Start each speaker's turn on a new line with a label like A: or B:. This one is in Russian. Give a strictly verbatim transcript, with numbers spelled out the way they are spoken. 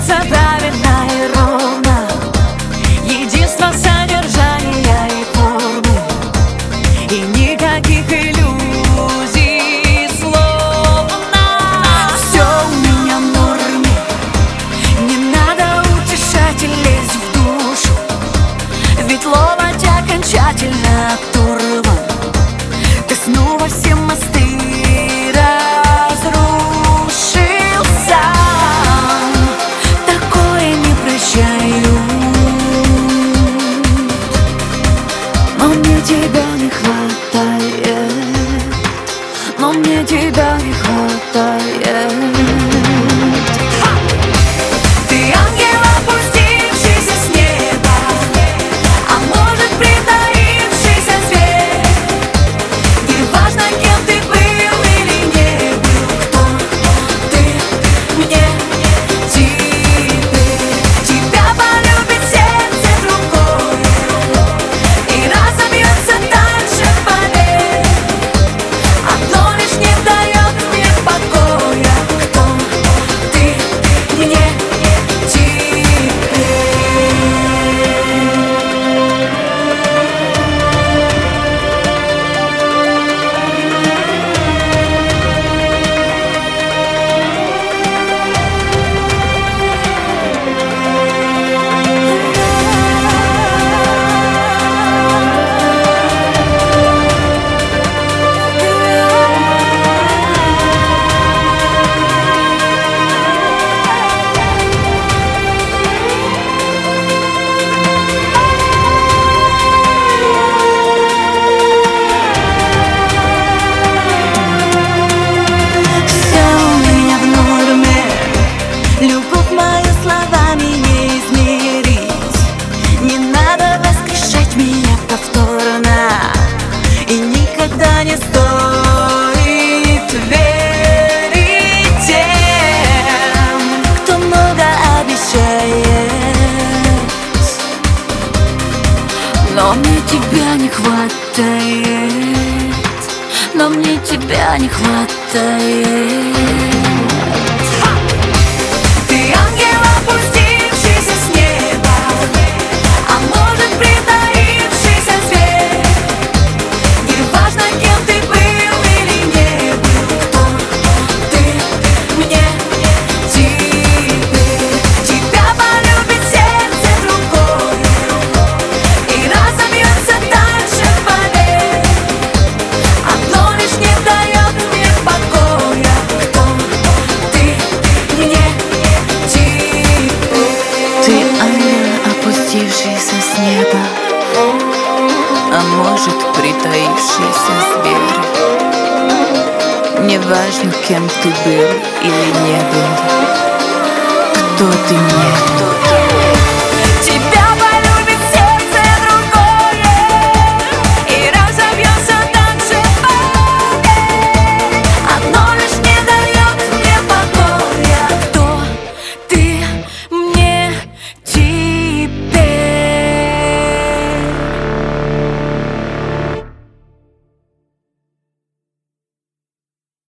A: сердце правильно и ровно, единство содержания и формы, и никаких иллюзий словно. Все у меня в норме, не надо утешать и лезть в душу, ведь ловоть окончательно оторван. Ты снова все мосты разрушил сам. Такое не прощаю, но мне тебя не хватает, но мне тебя не хватает. Ты ангел, опустившийся с неба, а может, притаившийся зверь. Неважно, кем ты был или не был, кто ты мне теперь. Тебя полюбит сердце другое и разобьется так же, поверь. Одно лишь не дает мне покоя, кто ты мне теперь. Все у меня в норме, любовь мою словами не измерить. Не надо воскрешать меня повторно, и никогда не стоит верить тем, кто много обещает. Но мне тебя не хватает, но мне тебя не хватает. Ты ангел, опустившийся с неба, а может, притаившийся зверь. Неважно, кем ты был или не был, кто ты мне теперь. Тебя полюбит сердце другое и разобьется так же, поверь. Одно лишь не дает мне покоя, кто ты мне теперь. Ты ангел, опустившийся с неба, а может, притаившийся зверь. Неважно, кем ты был или не был, кто ты мне.